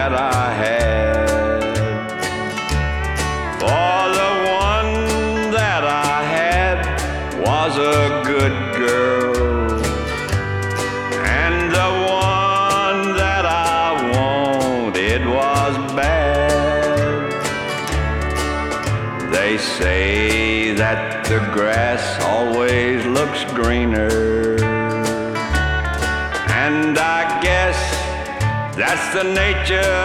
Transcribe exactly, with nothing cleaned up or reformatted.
that I had. For the one that I had was a good girl, and the one that I wanted was bad. They say that the grass always looks greener, and I guess that's the nature